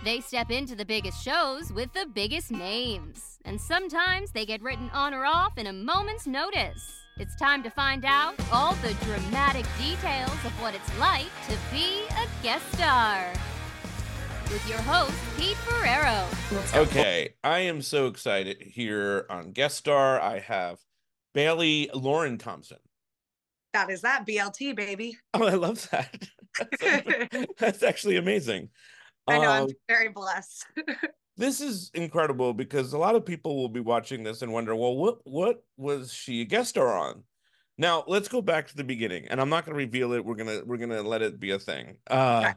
They step into the biggest shows with the biggest names, and sometimes they get written on or off in a moment's notice. It's time to find out all the dramatic details of what it's like to be a guest star. With your host, Pete Ferrero. Okay, I am so excited here on Guest Star. I have Bailey Lauren Thompson. That is that, BLT, baby. Oh, I love that. That's actually amazing. I know, I'm very blessed. This is incredible because a lot of people will be watching this and wonder, well, what was she a guest star on? Now, let's go back to the beginning, and I'm not going to reveal it. We're gonna let it be a thing. Okay.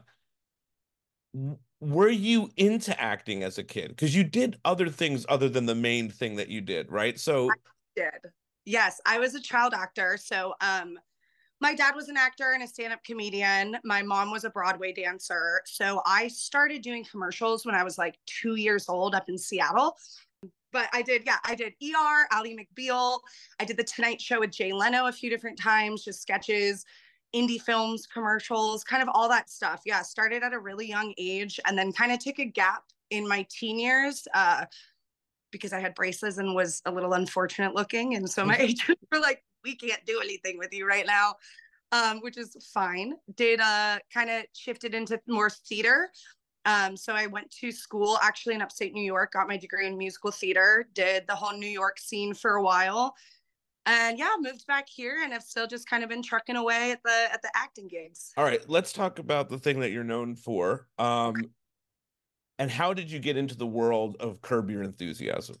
Were you into acting as a kid? Because you did other things other than the main thing that you did, right? So I did. Yes, I was a child actor. So my dad was an actor and a stand-up comedian. My mom was a Broadway dancer. So I started doing commercials when I was like 2 years old up in Seattle. But I did ER, Ally McBeal. I did The Tonight Show with Jay Leno a few different times, just sketches, indie films, commercials, kind of all that stuff. Yeah, started at a really young age and then kind of took a gap in my teen years because I had braces and was a little unfortunate looking. And so my agents were like, we can't do anything with you right now, which is fine. Did kind of shifted into more theater. So I went to school actually in upstate New York, got my degree in musical theater, did the whole New York scene for a while. And yeah, moved back here and have still just kind of been trucking away at the acting gigs. all right, let's talk about the thing that you're known for. And how did you get into the world of Curb Your Enthusiasm?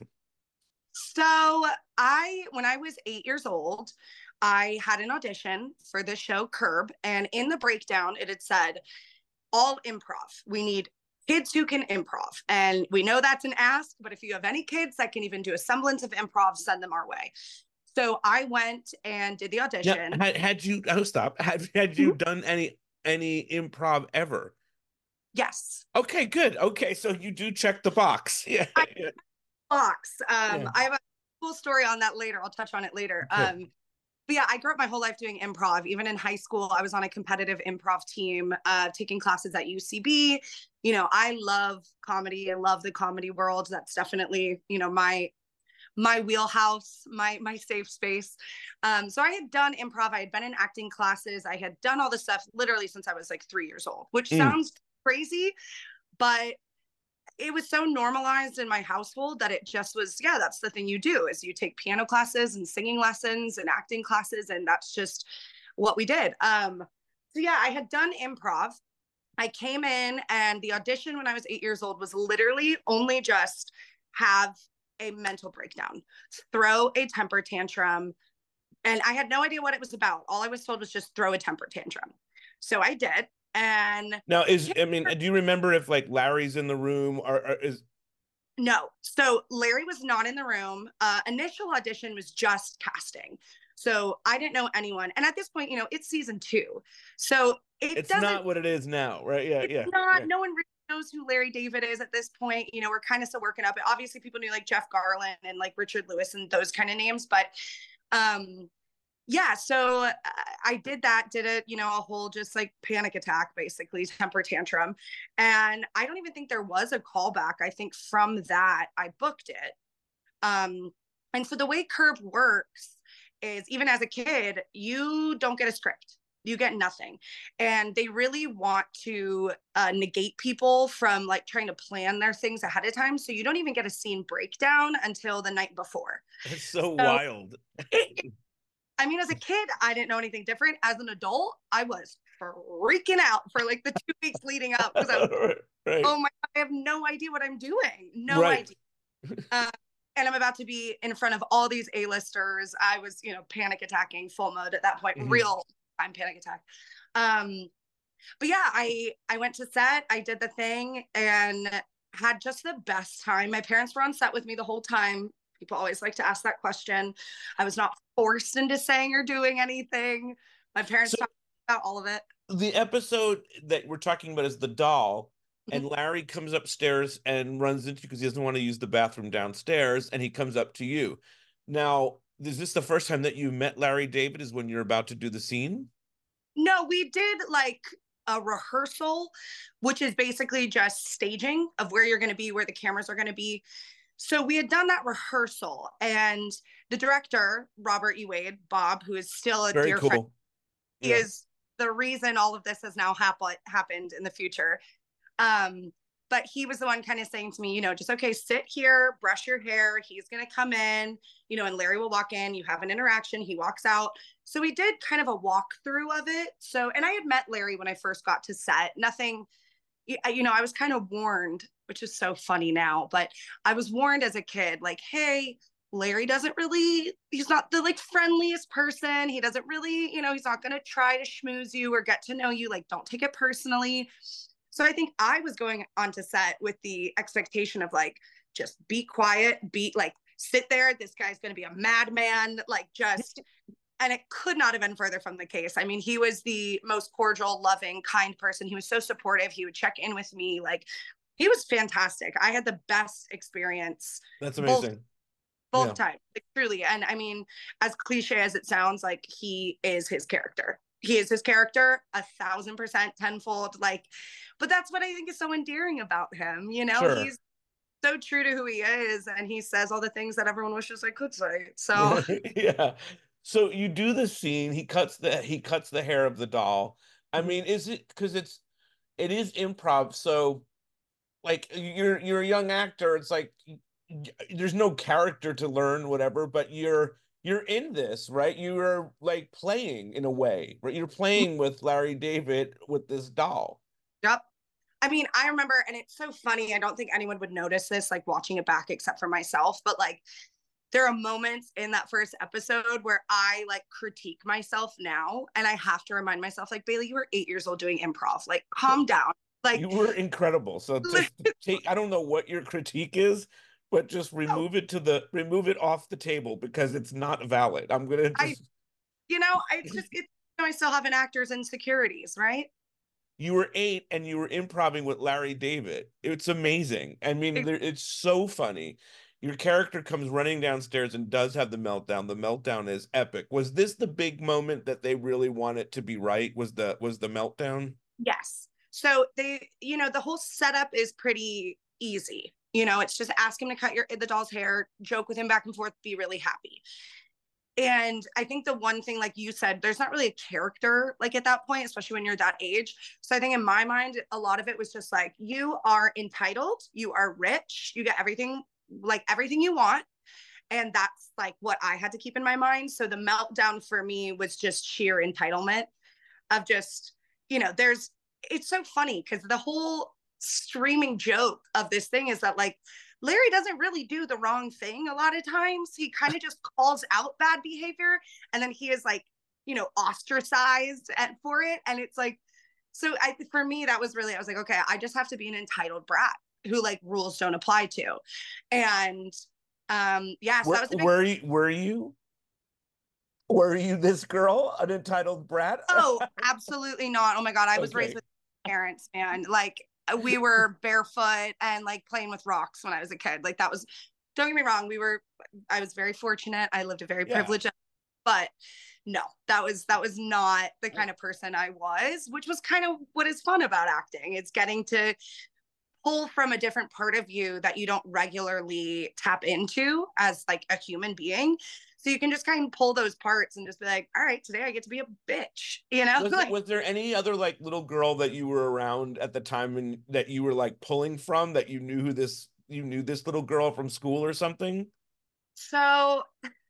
So when I was 8 years old, I had an audition for the show Curb, and in the breakdown, it had said, all improv. We need kids who can improv. And we know that's an ask, but if you have any kids that can even do a semblance of improv, send them our way. So I went and did the audition. Now, had you done any improv ever? Yes. Okay, good. Okay, so you do check the box. Yeah. Box. Yeah. I have a cool story on that later. I'll touch on it later. Okay. But yeah, I grew up my whole life doing improv. Even in high school, I was on a competitive improv team, taking classes at UCB. You know, I love comedy. I love the comedy world. That's definitely, you know, my wheelhouse, my safe space. So I had done improv. I had been in acting classes. I had done all this stuff literally since I was like 3 years old, which sounds crazy, but it was so normalized in my household that it just was, yeah, that's the thing you do is you take piano classes and singing lessons and acting classes. And that's just what we did. So yeah, I had done improv. I came in and the audition when I was 8 years old was literally only just have a mental breakdown, throw a temper tantrum. And I had no idea what it was about. All I was told was just throw a temper tantrum. So I did. And now do you remember if like Larry's in the room or is? No. So Larry was not in the room. Initial audition was just casting. So I didn't know anyone. And at this point, you know, it's season 2. So it's not what it is now, right? Yeah, it's not. No one really knows who Larry David is at this point. You know, we're kind of still working up it. Obviously, people knew like Jeff Garlin and like Richard Lewis and those kind of names. But yeah, so I did it, you know, a whole just like panic attack, basically temper tantrum. And I don't even think there was a callback. I think from that, I booked it. And so the way Curb works is even as a kid, you don't get a script. You get nothing. And they really want to negate people from like trying to plan their things ahead of time. So you don't even get a scene breakdown until the night before. It's so wild. I mean, as a kid, I didn't know anything different. As an adult, I was freaking out for like the 2 weeks leading up because I was, right. Oh my God, I have no idea what I'm doing. No idea. And I'm about to be in front of all these A-listers. I was, you know, panic attacking full mode at that point, real time panic attack. But yeah, I went to set, I did the thing and had just the best time. My parents were on set with me the whole time. People always like to ask that question. I was not forced into saying or doing anything. My parents talked about all of it. The episode that we're talking about is the doll, and Larry comes upstairs and runs into you because he doesn't want to use the bathroom downstairs, and he comes up to you. Now, is this the first time that you met Larry David is when you're about to do the scene? No, we did like a rehearsal, which is basically just staging of where you're going to be, where the cameras are going to be. So we had done that rehearsal, and the director, Robert E. Wade, Bob, who is still a Very dear friend, cool. he Yeah. is the reason all of this has now happened in the future. But he was the one kind of saying to me, just, okay, sit here, brush your hair. He's going to come in, and Larry will walk in. You have an interaction. He walks out. So we did kind of a walkthrough of it. So, and I had met Larry when I first got to set. Nothing, I was kind of warned, which is so funny now, but I was warned as a kid, like, hey, Larry he's not the like friendliest person. He doesn't really, he's not going to try to schmooze you or get to know you. Like, don't take it personally. So I think I was going onto set with the expectation of like, just be quiet, sit there. This guy's going to be a madman, and it could not have been further from the case. I mean, he was the most cordial, loving, kind person. He was so supportive. He would check in with me. Like, he was fantastic. I had the best experience. That's amazing. Both times, like, truly. And I mean, as cliche as it sounds, like, he is his character. He is his character 1,000%, tenfold. Like, but that's what I think is so endearing about him. Sure. He's so true to who he is, and he says all the things that everyone wishes I could say. So yeah. So you do the scene. He cuts the hair of the doll. I mean, is it because it is improv? So, like, you're a young actor. It's like there's no character to learn, whatever. But you're in this, right? You're like playing in a way, right? You're playing with Larry David with this doll. Yep. I mean, I remember, and it's so funny. I don't think anyone would notice this, like, watching it back, except for myself. But like, there are moments in that first episode where I like critique myself now, and I have to remind myself, like, Bailey, you were 8 years old doing improv. Like, calm down. Like, you were incredible. So just I don't know what your critique is, but just remove it off the table because it's not valid. I'm gonna just I still have an actor's insecurities, right? You were 8 and you were improvising with Larry David. It's amazing. I mean, it's so funny. Your character comes running downstairs and does have the meltdown. The meltdown is epic. Was this the big moment that they really want it to be right? Was the meltdown? Yes. So they, the whole setup is pretty easy. It's just ask him to cut the doll's hair, joke with him back and forth, be really happy. And I think the one thing, like you said, there's not really a character like at that point, especially when you're that age. So I think in my mind, a lot of it was just like, you are entitled, you are rich, you get everything you want. And that's like what I had to keep in my mind. So the meltdown for me was just sheer entitlement of just, it's so funny because the whole streaming joke of this thing is that, like, Larry doesn't really do the wrong thing a lot of times. He kind of just calls out bad behavior, and then he is like, ostracized for it. And it's like, so for me, that was really, I was like, okay, I just have to be an entitled brat who like rules don't apply to. And yeah, so that was a big... Were you this girl, an entitled brat? Oh, absolutely not. Oh my God, I was raised with parents, man. Like, we were barefoot and like playing with rocks when I was a kid. Like, that was, don't get me wrong, I was very fortunate. I lived a very privileged life, but no, that was not the kind of person I was, which was kind of what is fun about acting. It's getting to pull from a different part of you that you don't regularly tap into as like a human being. So you can just kind of pull those parts and just be like, all right, today I get to be a bitch, Was there any other like little girl that you were around at the time and that you were like pulling from, that you knew this little girl from school or something? So,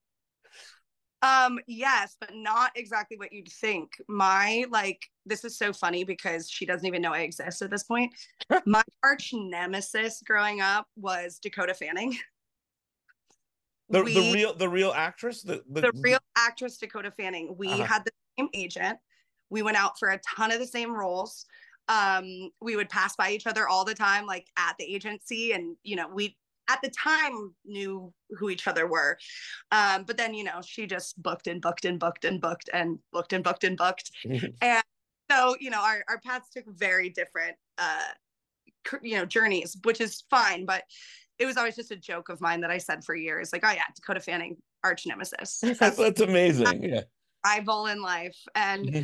yes, but not exactly what you'd think. This is so funny because she doesn't even know I exist at this point. My arch nemesis growing up was Dakota Fanning. The real actress? The real actress, Dakota Fanning. We had the same agent. We went out for a ton of the same roles. We would pass by each other all the time, like at the agency. And, we at the time knew who each other were. But then, she just booked and booked and booked and booked and booked and booked and booked. And so, our paths took very different, journeys, which is fine. But it was always just a joke of mine that I said for years, like, oh yeah, Dakota Fanning, arch nemesis. That's amazing. Yeah. Rival in life. And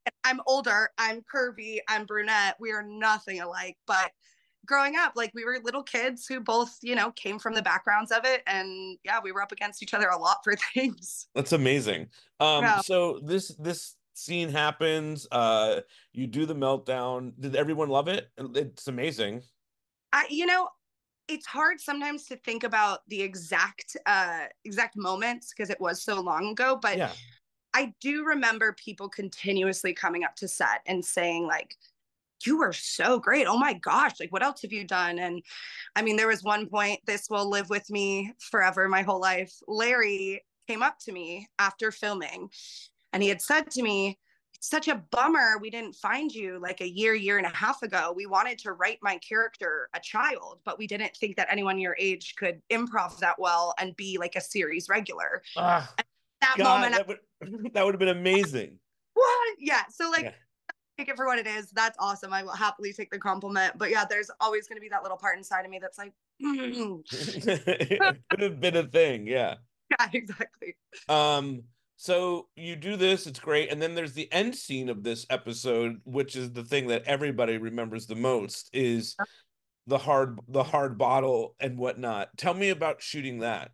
I'm older, I'm curvy, I'm brunette. We are nothing alike. But growing up, like we were little kids who both, came from the backgrounds of it. And yeah, we were up against each other a lot for things. That's amazing. Yeah. So this scene happens, you do the meltdown. Did everyone love it? It's amazing. I, it's hard sometimes to think about the exact moments because it was so long ago, but Yeah. I do remember people continuously coming up to set and saying like, you were so great. Oh my gosh, like what else have you done? And I mean, there was one point, this will live with me forever, my whole life. Larry came up to me after filming and he had said to me, it's such a bummer we didn't find you like a year and a half ago. We wanted to write my character a child, but we didn't think that anyone your age could improv that well and be like a series regular. Ah, That God, moment, that would have been amazing. what? Yeah. So like, Yeah. take it for what it is. That's awesome. I will happily take the compliment. But yeah, there's always going to be that little part inside of me that's like, It could have been a thing, yeah. yeah, exactly. So you do this, it's great, and then there's the end scene of this episode, which is the thing that everybody remembers the most, is the hard bottle and whatnot. Tell me about shooting that.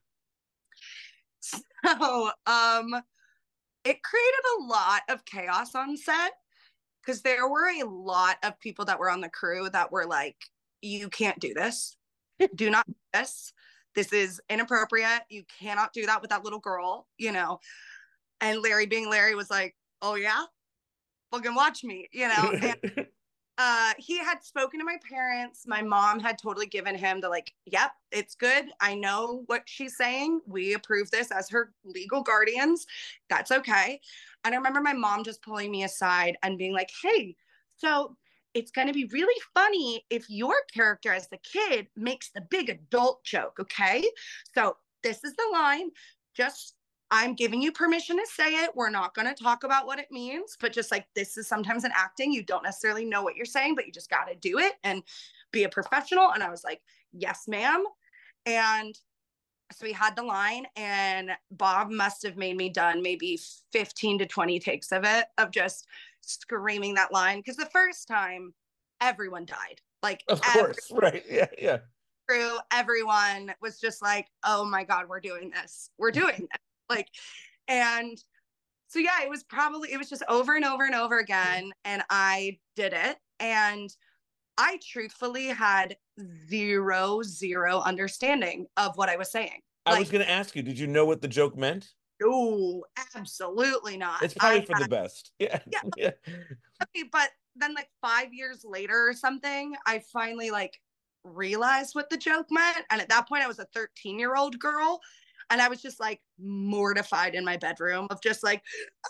So, it created a lot of chaos on set because there were a lot of people that were on the crew that were like, you can't do this. Do not do this. This is inappropriate. You cannot do that with that little girl. And Larry being Larry was like, oh yeah, fucking watch me. And he had spoken to my parents. My mom had totally given him the like, yep, it's good. I know what she's saying. We approve this as her legal guardians. That's okay. And I remember my mom just pulling me aside and being like, hey, so it's going to be really funny if your character as the kid makes the big adult joke. Okay. So this is the line. Just I'm giving you permission to say it. We're not going to talk about what it means, but just like this is sometimes in acting, you don't necessarily know what you're saying, but you just got to do it and be a professional. And I was like, yes, ma'am. And so we had the line, and Bob must have made me done maybe 15 to 20 takes of it, of just screaming that line. Because the first time, everyone died. Like, Of course, right. Yeah, yeah. crew, everyone was just like, oh my God, we're doing this. We're doing this. Like, and so yeah, it was just over and over and over again. And I did it. And I truthfully had zero understanding of what I was saying. I was going to ask you, did you know what the joke meant? No, absolutely not. It's probably for the best. Yeah. Yeah. Yeah. But then like 5 years later or something, I finally like realized what the joke meant. And at that point, I was a 13-year-old girl. And I was just like mortified in my bedroom of just like,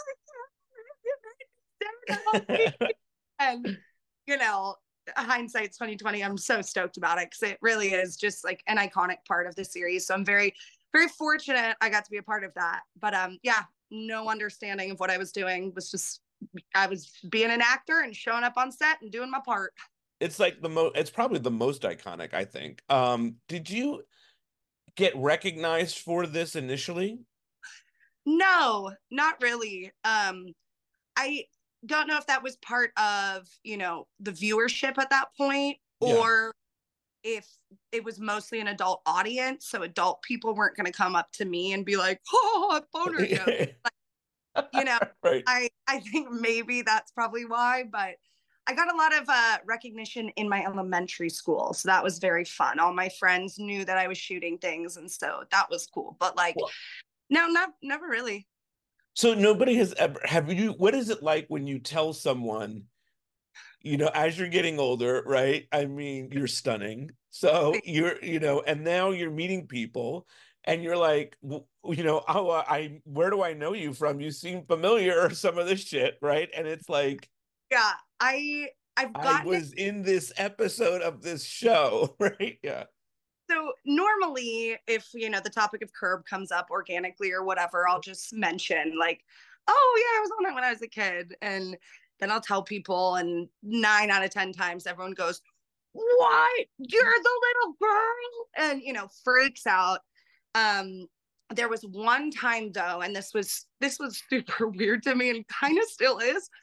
and hindsight's 2020. I'm so stoked about it because it really is just like an iconic part of the series. So I'm very, very fortunate I got to be a part of that. But yeah, no understanding of what I was doing. Was just I was being an actor and showing up on set and doing my part. It's like it's probably the most iconic, I think. Did you get recognized for this initially? No, not really. I don't know if that was part of, the viewership at that point, or if it was mostly an adult audience. So adult people weren't going to come up to me and be like, oh, boner joke. Right. I think maybe that's probably why, but I got a lot of recognition in my elementary school. So that was very fun. All my friends knew that I was shooting things. And so that was cool. But like, well, no, never really. So nobody has ever, what is it like when you tell someone, as you're getting older, right? I mean, you're stunning. So and now you're meeting people and you're like, where do I know you from? You seem familiar or some of this shit, right? And it's like, yeah, I was in this episode of this show, right? Yeah. So normally if, the topic of Curb comes up organically or whatever, I'll just mention like, oh yeah, I was on it when I was a kid. And then I'll tell people, and 9 out of 10 times everyone goes, what? You're the little girl? And, freaks out. There was one time though, and this was super weird to me and kind of still is.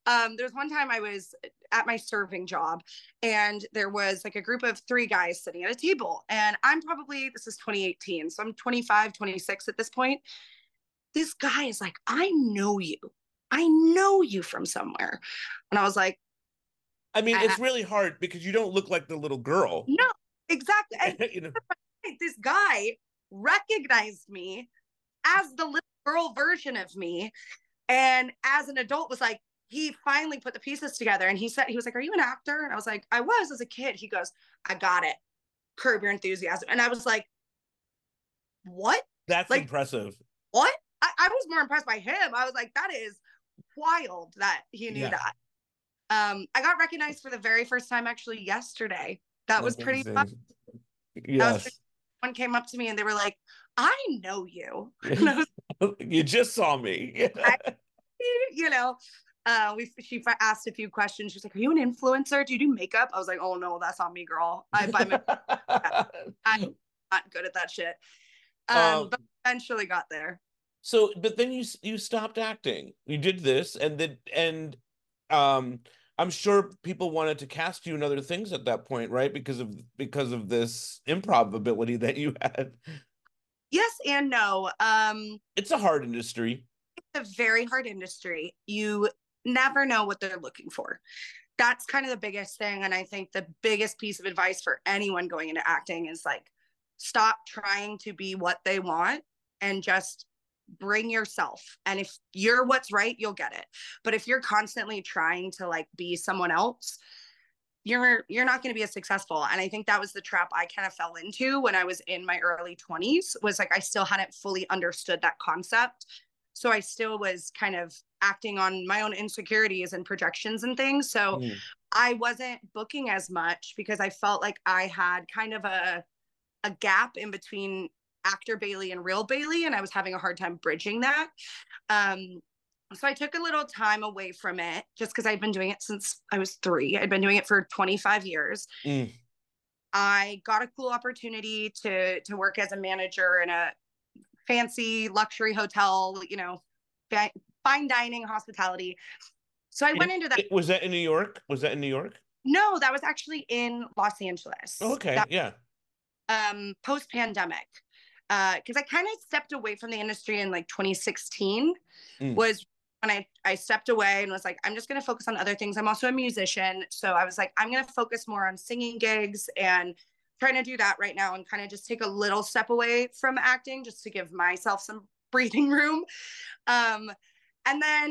There's one time I was at my serving job, and there was like a group of 3 guys sitting at a table, and this is 2018, so I'm 25, 26 at this point. This guy is like, I know you from somewhere. And I was like, I mean, it's really hard because you don't look like the little girl. no, exactly. And you know, this guy recognized me as the little girl version of me, and as an adult was like, he finally put the pieces together, and he was like, are you an actor? And I was like, I was as a kid. He goes, I got it. Curb Your Enthusiasm. And I was like, what? That's like, impressive. What? I was more impressed by him. I was like, that is wild that he knew that. I got recognized for the very first time actually yesterday. That was pretty fun. Yes. Someone came up to me and they were like, I know you. You just saw me. She asked a few questions. She's like, are you an influencer? Do you do makeup? I was like, oh no, that's not me, girl. I'm not good at that shit. But eventually got there. So, but then you stopped acting. You did this, and I'm sure people wanted to cast you in other things at that point, right? Because of this improv ability that you had. Yes and no. It's a hard industry. It's a very hard industry. You never know what they're looking for. That's kind of the biggest thing. And I think the biggest piece of advice for anyone going into acting is like, stop trying to be what they want and just bring yourself. And if you're what's right, you'll get it. But if you're constantly trying to like be someone else, you're not going to be as successful. And I think that was the trap I kind of fell into when I was in my early 20s, was like I still hadn't fully understood that concept. So I still was kind of acting on my own insecurities and projections and things. So I wasn't booking as much because I felt like I had kind of a gap in between actor Bailey and real Bailey, and I was having a hard time bridging that. So I took a little time away from it just because I'd been doing it since I was 3. I'd been doing it for 25 years. I got a cool opportunity to work as a manager in a fancy luxury hotel, fine dining, hospitality. So I went into that. Was that in New York? No, that was actually in Los Angeles. Okay, yeah. Post-pandemic. Because I kind of stepped away from the industry in like 2016 was when I stepped away and was like, I'm just going to focus on other things. I'm also a musician. So I was like, I'm going to focus more on singing gigs and trying to do that right now and kind of just take a little step away from acting just to give myself some breathing room. And then,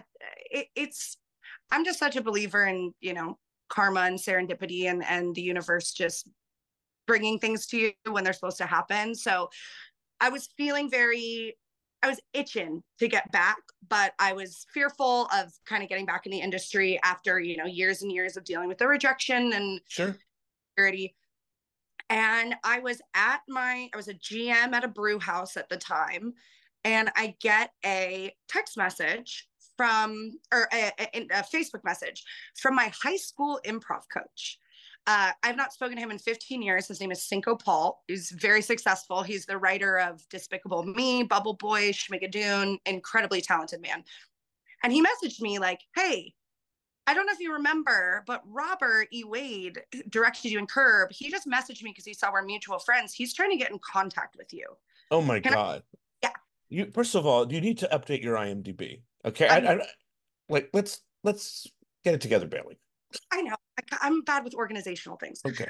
I'm just such a believer in, karma and serendipity and the universe just bringing things to you when they're supposed to happen. So I was itching to get back, but I was fearful of kind of getting back in the industry after, years and years of dealing with the rejection and security. And I was a GM at a brew house at the time. And I get a text message a Facebook message from my high school improv coach. I've not spoken to him in 15 years. His name is Cinco Paul. He's very successful. He's the writer of Despicable Me, Bubble Boy, Schmigadoon, incredibly talented man. And he messaged me like, hey, I don't know if you remember, but Robert E. Wade directed you in Curb. He just messaged me because he saw we're mutual friends. He's trying to get in contact with you. Oh my God. Yeah. First of all, you need to update your IMDb. Okay. Let's get it together, Bailey. I know. I'm bad with organizational things. Okay.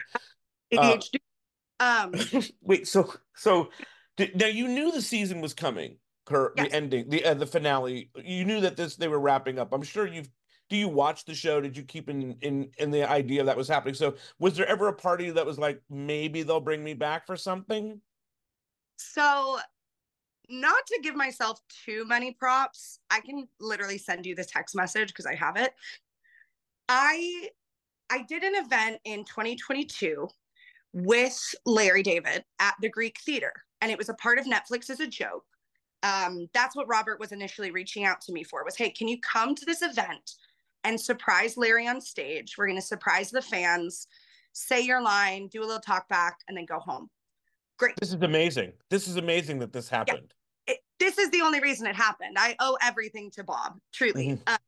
ADHD. Wait, so now you knew the season was coming, Yes. the ending, the finale. You knew that they were wrapping up. I'm sure do you watch the show? Did you keep in the idea that was happening? So was there ever a party that was like, maybe they'll bring me back for something? So not to give myself too many props, I can literally send you the text message because I have it. I did an event in 2022 with Larry David at the Greek Theater, and it was a part of Netflix as a joke. That's what Robert was initially reaching out to me for, was, hey, can you come to this event and surprise Larry on stage? We're going to surprise the fans, say your line, do a little talk back, and then go home. Great. This is amazing. This is amazing that this happened. Yeah. This is the only reason it happened. I owe everything to Bob, truly.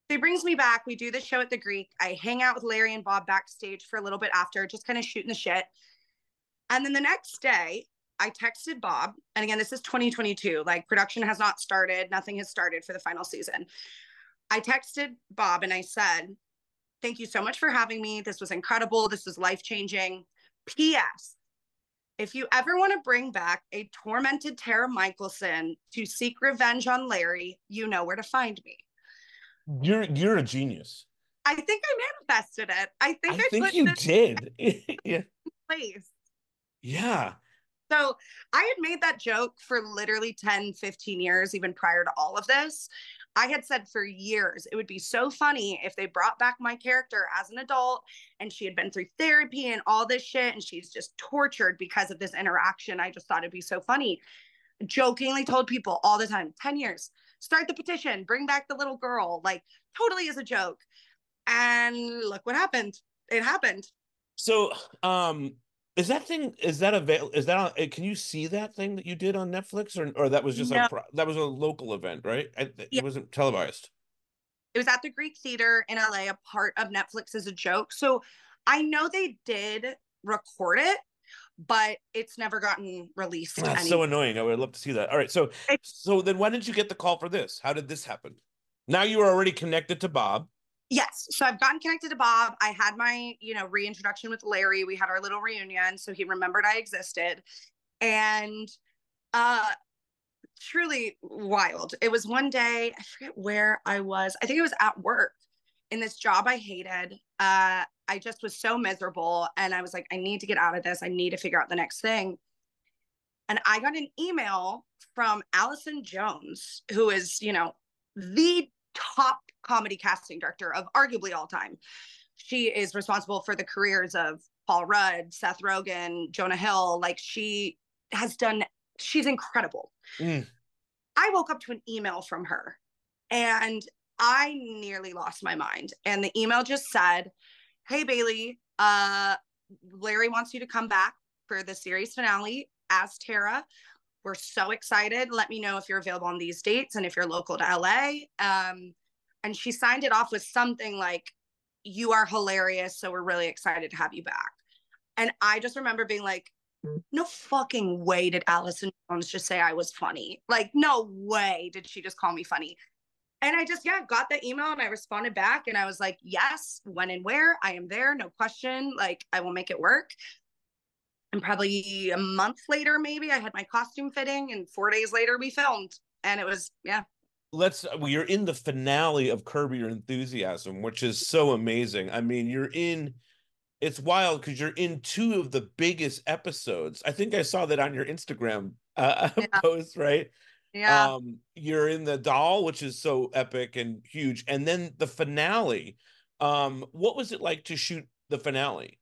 So he brings me back. We do the show at the Greek. I hang out with Larry and Bob backstage for a little bit after, just kind of shooting the shit. And then the next day, I texted Bob. And again, this is 2022. Like, production has not started. Nothing has started for the final season. I texted Bob and I said, thank you so much for having me. This was incredible. This was life-changing. P.S. If you ever want to bring back a tormented Tara Michelson to seek revenge on Larry, you know where to find me. You're a genius. I think I manifested it. I think you did. Yeah. Place. Yeah. So I had made that joke for literally 10, 15 years, even prior to all of this. I had said for years, it would be so funny if they brought back my character as an adult and she had been through therapy and all this shit and she's just tortured because of this interaction. I just thought it'd be so funny. Jokingly told people all the time, 10 years, start the petition, bring back the little girl, like totally as a joke. And look what happened. It happened. So, is that can you see that thing that you did on Netflix, or that was just that was a local event, right? It wasn't televised. It was at the Greek Theater in LA, a part of Netflix as a joke. So I know they did record it, but it's never gotten released. That's so annoying. I would love to see that. All right. So then when did you get the call for this? How did this happen? Now you were already connected to Bob. Yes. So I've gotten connected to Bob. I had my, reintroduction with Larry. We had our little reunion. So he remembered I existed. And truly wild. It was one day, I forget where I was. I think it was at work in this job I hated. I just was so miserable. And I was like, I need to get out of this. I need to figure out the next thing. And I got an email from Allison Jones, who is, the top comedy casting director of arguably all time. She is responsible for the careers of Paul Rudd, Seth Rogen, Jonah Hill. Like, she's incredible. I woke up to an email from her and I nearly lost my mind. And the email just said, hey, Bailey, Larry wants you to come back for the series finale as Tara. We're so excited. Let me know if you're available on these dates and if you're local to LA. And she signed it off with something like, you are hilarious, so we're really excited to have you back. And I just remember being like, no fucking way did Allison Jones just say I was funny. Like, no way did she just call me funny. And I just, got the email and I responded back and I was like, yes, when and where, I am there, no question. Like, I will make it work. And probably a month later, maybe I had my costume fitting and 4 days later we filmed. And it was, You're in the finale of Curb Your Enthusiasm, which is so amazing. I mean, it's wild because you're in two of the biggest episodes. I think I saw that on your Instagram post, right? Yeah. You're in the doll, which is so epic and huge. And then the finale. What was it like to shoot the finale?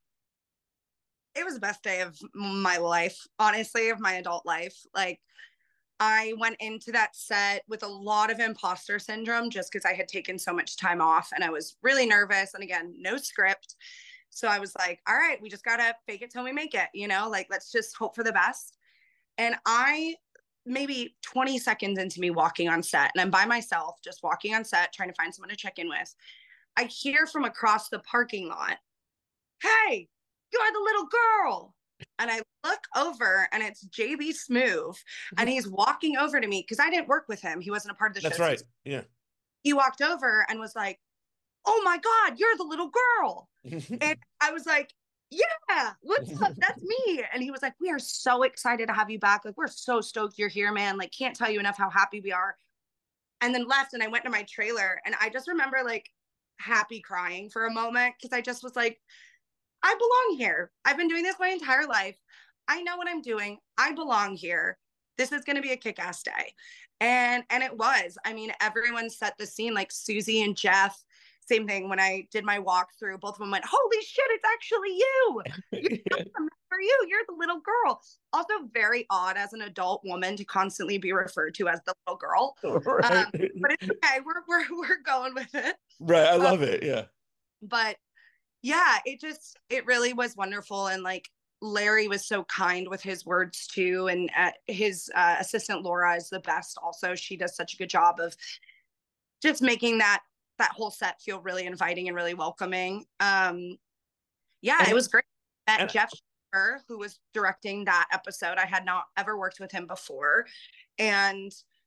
It was the best day of my life, honestly, of my adult life. Like, I went into that set with a lot of imposter syndrome just because I had taken so much time off and I was really nervous. And again, no script. So I was like, all right, we just got to fake it till we make it, like, let's just hope for the best. And maybe 20 seconds into me walking on set, and I'm by myself, just walking on set, trying to find someone to check in with, I hear from across the parking lot, hey, you're the little girl. And I look over and it's JB Smoove and he's walking over to me because I didn't work with him. He wasn't a part of the show. That's right. Yeah. He walked over and was like, oh my God, you're the little girl. And I was like, yeah, what's up? That's me. And he was like, we are so excited to have you back. Like, we're so stoked you're here, man. Like, can't tell you enough how happy we are. And then left and I went to my trailer and I just remember like happy crying for a moment because I just was like, I belong here. I've been doing this my entire life. I know what I'm doing. I belong here. This is going to be a kick-ass day. And it was. I mean, everyone set the scene, like Susie and Jeff. Same thing when I did my walkthrough. Both of them went, holy shit, it's actually you. For you, you're the little girl. Also very odd as an adult woman to constantly be referred to as the little girl. Right. But it's okay. We're going with it. Right. I love it. Yeah. But yeah, it really was wonderful. And like Larry was so kind with his words too. And his assistant Laura is the best also. She does such a good job of just making that that whole set feel really inviting and really welcoming. Yeah, And- it was great. Met and- Jeff Schaffer, who was directing that episode. I had not ever worked with him before. And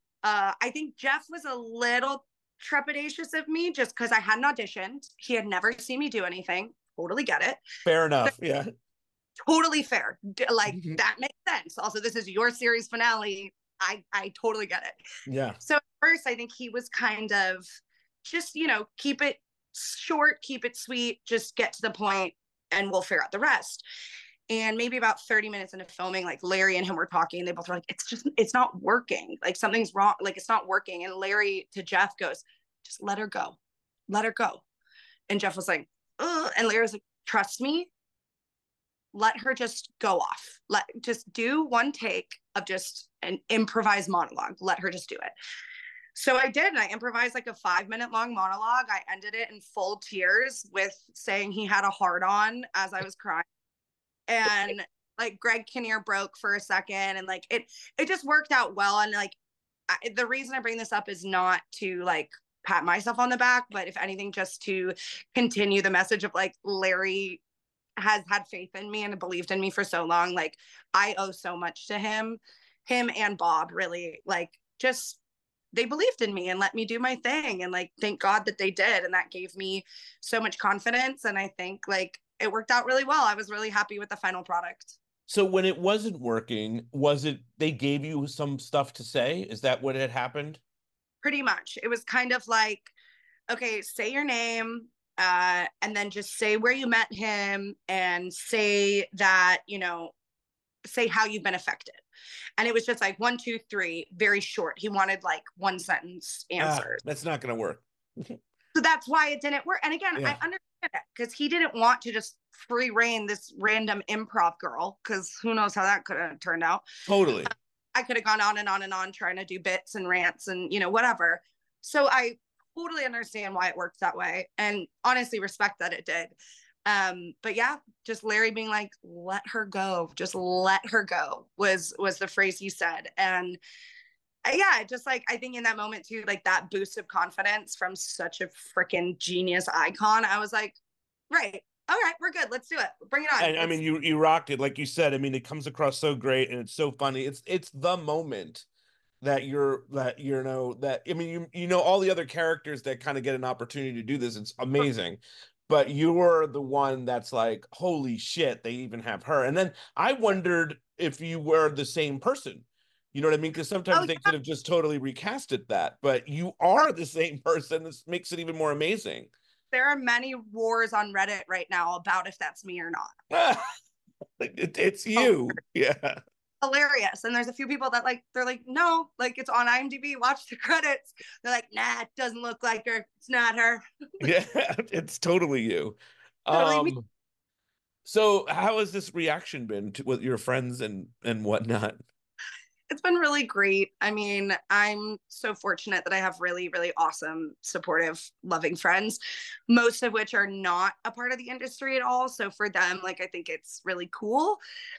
I think Jeff was a little trepidatious of me just because I hadn't auditioned. He had never seen me do anything. Totally get it. Fair enough. Yeah. Totally fair. Like, that makes sense. Also, this is your series finale. I totally get it. Yeah. So at first, I think he was kind of just, you know, keep it short, keep it sweet, just get to the point, and we'll figure out the rest. And maybe about 30 minutes into filming, like Larry and him were talking, and they both were like, it's not working. Like, something's wrong. Like, it's not working. And Larry to Jeff goes, just let her go. Let her go. And Jeff was like, ugh. And Larry was like, trust me. Let her just go off. Just do one take of just an improvised monologue. Let her just do it. So I did, and I improvised like a 5-minute long monologue. I ended it in full tears with saying he had a hard on as I was crying. And like Greg Kinnear broke for a second, and like it just worked out well. And like the reason I bring this up is not to like pat myself on the back, but if anything, just to continue the message of like Larry has had faith in me and believed in me for so long. Like, I owe so much to him and Bob, really. Like, just they believed in me and let me do my thing, and like, thank God that they did, and that gave me so much confidence. And I think like it worked out really well. I was really happy with the final product. So when it wasn't working, was it they gave you some stuff to say? Is that what had happened? Pretty much. It was kind of like, okay, say your name, and then just say where you met him, and say that, you know, say how you've been affected. And it was just like 1, 2, 3, very short. He wanted like 1 sentence answers. That's not going to work. So that's why it didn't work. And again, Yeah. I understand it, because he didn't want to just free reign this random improv girl, because who knows how that could have turned out. Totally. I could have gone on and on and on trying to do bits and rants and, you know, whatever. So I totally understand why it worked that way, and honestly respect that it did. But yeah, just Larry being like, let her go, just let her go was the phrase he said. And yeah, just like, I think in that moment too, like that boost of confidence from such a freaking genius icon, I was like, right, all right, we're good, let's do it, bring it on. And I mean, you rocked it, like you said. I mean, it comes across so great, and it's so funny. It's the moment that I mean, you know all the other characters that kind of get an opportunity to do this. It's amazing. But you're the one that's like, holy shit, they even have her. And then I wondered if you were the same person. You know what I mean? Because sometimes they could have just totally recasted that, but you are the same person. This makes it even more amazing. There are many wars on Reddit right now about if that's me or not. It's you. Yeah. Hilarious. And there's a few people that like, they're like, no, like, it's on IMDb, watch the credits. They're like, nah, it doesn't look like her, it's not her. Yeah, it's totally you. Totally me. So how has this reaction been with your friends and whatnot? It's been really great. I mean, I'm so fortunate that I have really, really awesome, supportive, loving friends, most of which are not a part of the industry at all. So for them, like, I think it's really cool.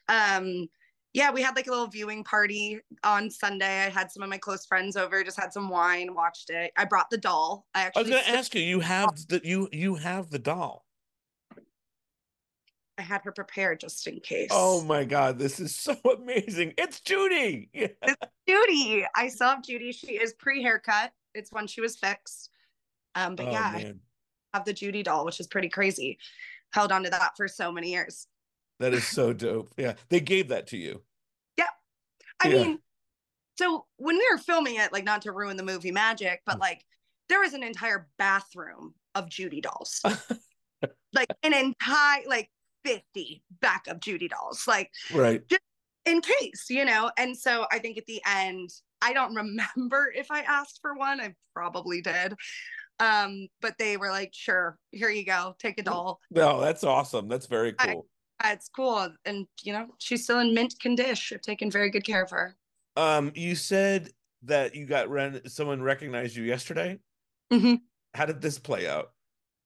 Yeah, we had like a little viewing party on Sunday. I had some of my close friends over, just had some wine, watched it. I brought the doll. I was going to ask you, you have the doll. I had her prepared just in case. Oh my God, this is so amazing. It's Judy. Yeah. It's Judy. I still have Judy. She is pre-haircut. It's when she was fixed. But yeah, Man. I have the Judy doll, which is pretty crazy. Held on to that for so many years. That is so dope. Yeah, they gave that to you. Yeah. I mean, so when we were filming it, like, not to ruin the movie magic, but like, there was an entire bathroom of Judy dolls. Like an entire, like, 50 backup Judy dolls, like, right, just in case, you know. And so I think at the end, I don't remember if I asked for one. I probably did. But they were like, sure, here you go, take a doll. No, that's awesome. That's very cool. It's cool. And you know, she's still in mint condition. I've taken very good care of her. You said that you got someone recognized you yesterday. Mm-hmm. How did this play out?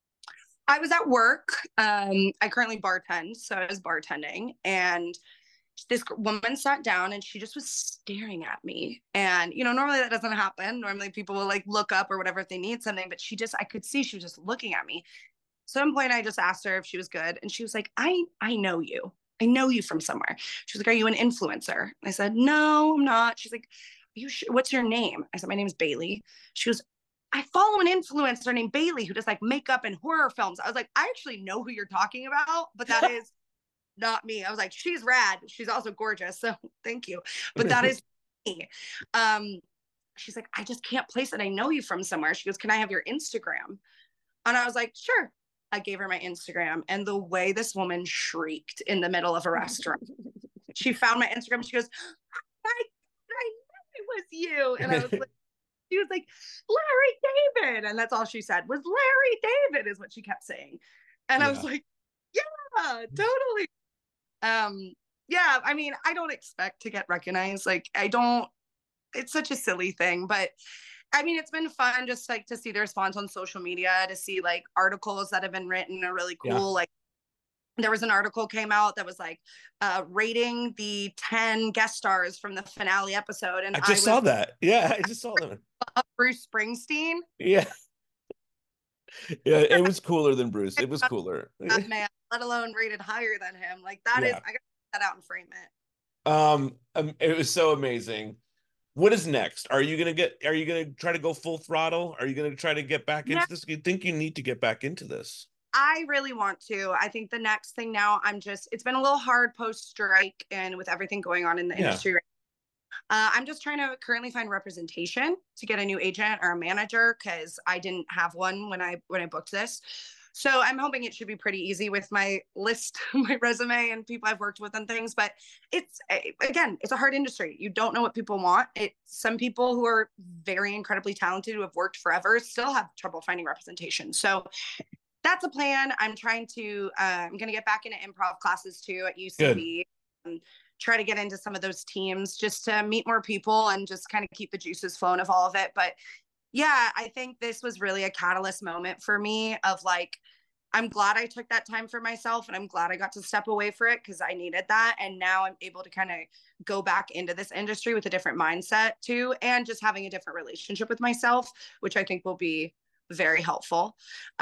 I was at work. I currently bartend, so I was bartending, and This woman sat down and she just was staring at me. And, normally that doesn't happen. Normally people will like look up or whatever if they need something, but I could see she was just looking at me. At some point I just asked her if she was good. And she was like, I know you. I know you from somewhere. She was like, are you an influencer? I said, no, I'm not. She's like, what's your name? I said, my name is Bailey. She goes, I follow an influencer named Bailey who does like makeup and horror films. I was like, I actually know who you're talking about, but that is not me. I was like, she's rad. She's also gorgeous. So thank you. But that is me. She's like, I just can't place it. I know you from somewhere. She goes, can I have your Instagram? And I was like, sure. I gave her my Instagram. And the way this woman shrieked in the middle of a restaurant, she found my Instagram. She goes, I knew it was you. And I was like, she was like, Larry David. And that's all she said was Larry David is what she kept saying. And I was like, yeah, totally. Yeah, I mean, I don't expect to get recognized. Like, it's such a silly thing, but I mean, it's been fun just like to see the response on social media, to see like articles that have been written are really cool. Yeah. Like there was an article came out that was like rating the 10 guest stars from the finale episode. And I saw that. Yeah, I just saw that. Bruce Springsteen. Yeah. Yeah, it was cooler than Bruce. It was cooler. That man, let alone rated higher than him. Like that is, I gotta put that out and frame it. It was so amazing. What is next? Are you gonna try to go full throttle? Are you gonna try to get back into this? You think you need to get back into this? I really want to. I think the next thing now, it's been a little hard post-strike and with everything going on in the industry right now. I'm just trying to currently find representation to get a new agent or a manager because I didn't have one when I booked this. So I'm hoping it should be pretty easy with my list, my resume and people I've worked with and things. But it's a hard industry. You don't know what people want. Some people who are very incredibly talented who have worked forever still have trouble finding representation. So that's a plan. I'm going to get back into improv classes too at UCB. Try to get into some of those teams just to meet more people and just kind of keep the juices flowing of all of it. But yeah, I think this was really a catalyst moment for me of like, I'm glad I took that time for myself and I'm glad I got to step away for it because I needed that. And now I'm able to kind of go back into this industry with a different mindset too, and just having a different relationship with myself, which I think will be very helpful.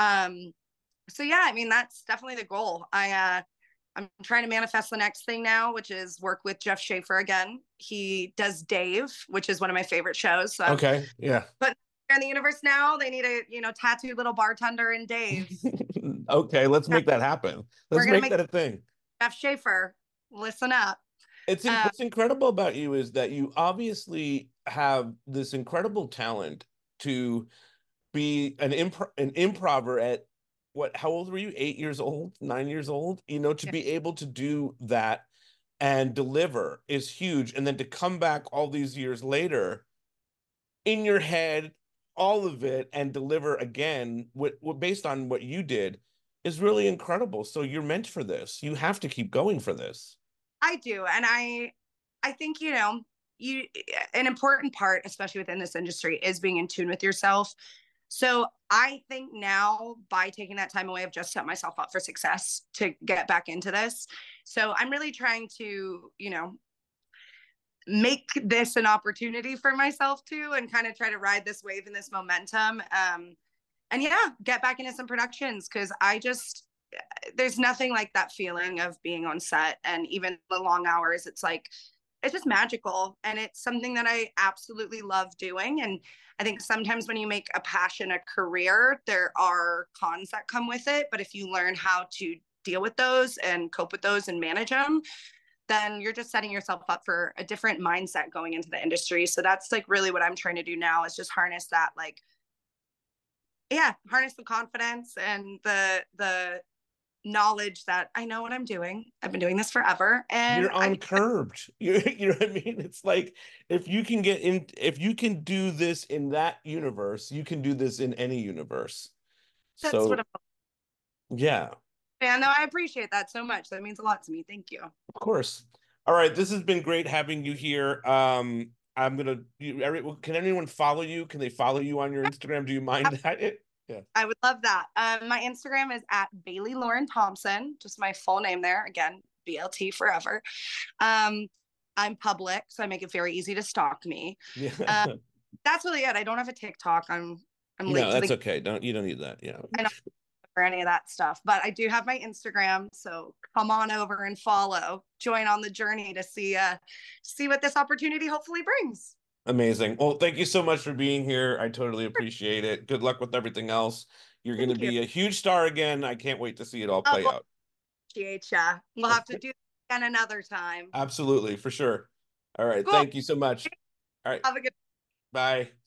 So yeah, I mean, that's definitely the goal. I'm trying to manifest the next thing now, which is work with Jeff Schaffer again. He does Dave, which is one of my favorite shows. So okay, yeah. But in the universe now, they need a tattooed little bartender in Dave. Okay, let's make that happen. Let's make that a thing. Jeff Schaffer, listen up. What's incredible about you is that you obviously have this incredible talent to be an improver at how old were you? 8 years old, 9 years old? To be able to do that and deliver is huge. And then to come back all these years later in your head, all of it, and deliver again, what based on what you did is really incredible. So you're meant for this. You have to keep going for this. I do. And I think, an important part, especially within this industry, is being in tune with yourself. So I think now by taking that time away, I've just set myself up for success to get back into this. So I'm really trying to, make this an opportunity for myself too, and kind of try to ride this wave and this momentum. And yeah, get back into some productions because there's nothing like that feeling of being on set and even the long hours. It's just magical. And it's something that I absolutely love doing. And I think sometimes when you make a passion a career, there are cons that come with it. But if you learn how to deal with those and cope with those and manage them, then you're just setting yourself up for a different mindset going into the industry. So that's like really what I'm trying to do now is just harness that, harness the confidence and the knowledge that I know what I'm doing. I've been doing this forever, and you're uncurbed. You know what I mean? It's like if you can do this in that universe, you can do this in any universe. That's what yeah. Yeah, no, I appreciate that so much. That means a lot to me. Thank you. Of course. All right, this has been great having you here. Can anyone follow you? Can they follow you on your Instagram? Do you mind that? Yeah. I would love that. My Instagram is @Bailey Lauren Thompson, just my full name there. Again, BLT forever. I'm public, so I make it very easy to stalk me. Yeah. That's really it. I don't have a TikTok. I'm late No, to that's the okay. You don't need that. Yeah. I don't or any of that stuff, but I do have my Instagram. So come on over and follow. Join on the journey to see what this opportunity hopefully brings. Amazing. Well, thank you so much for being here. I totally appreciate it. Good luck with everything else. You're going to Thank you. be a huge star again. I can't wait to see it all play Well, out. appreciate ya. We'll have to do it again another time. Absolutely, for sure. All right. Cool. Thank you so much. All right. Have a good Bye.